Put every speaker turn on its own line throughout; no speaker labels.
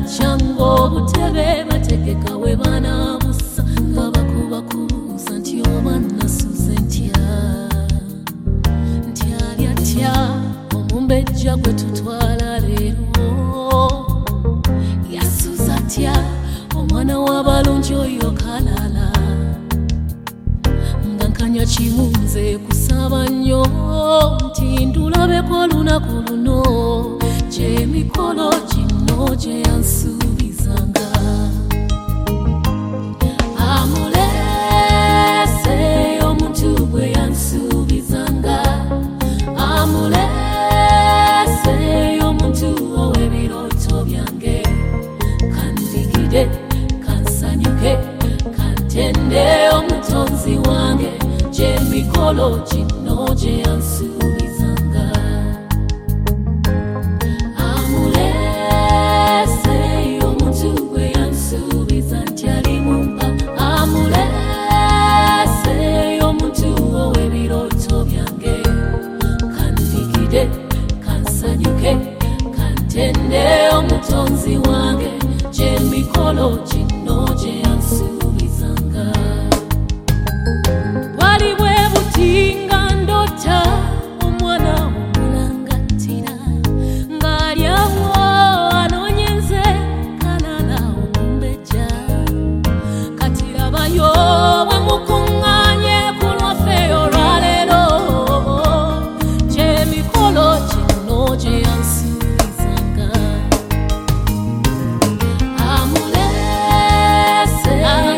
chango butebe bategeka we bana busa ngabakuba kubuza nti omwana suzentia ntialya tya omumbejja gwe tutwala leero yasuza tya omwana w'abalungi oyo kalala nga nkanya kimunze kusaba nnyo nti ndulabeko olunaku luno gy'emikolo gino gye yansuubizanga amulese omuntu gwe yansuubizanga amulese omuntu ow'ebirooto byange kandigide kansanyuke kantende omutonzi wange gy'emikolo gino gye yansuubizanga amulese omuntu gwe yansuubiza nti ali mumpa amulese omuntu ow'ebirooto byange kandigide kansanyuke kantende omutonzi wange gy'emikolo gino gye yansuubizanga bwali bwe butinga ndota omwana omulangatira ng'alyawo anoonye nze kalala omumbejja kati labayo bwe mukuŋŋaanye ku lwaffe olwaleero gy'emikolo gino gye yansuubizanga amulese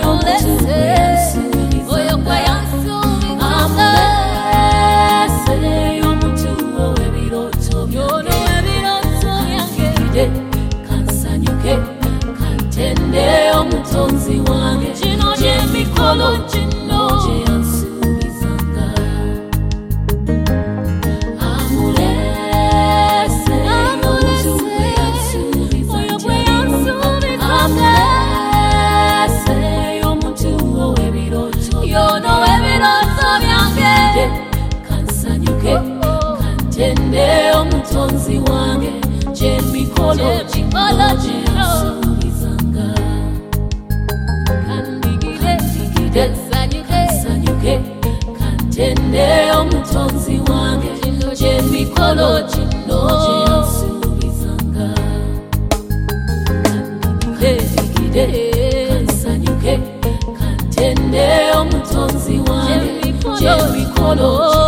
oyo gwe yansuubizanga amulese omuntu ow'ebirooto byange kansanyuke kantende omutonzi wange gino gy'emikolo gino gye yansuubizanga amulese omuntu gwe yansuubizanga amulese omuntu ow'ebirooto byange kansanyuke kantende omutonzi wange gy'emikolo gino gye yansuubizanga kandigide kansanyuke kantende omutonzi wange gy'emikolo gino gye yansuubizanga kandigide kansanyuke kantende omutonzi wange gy'emikolo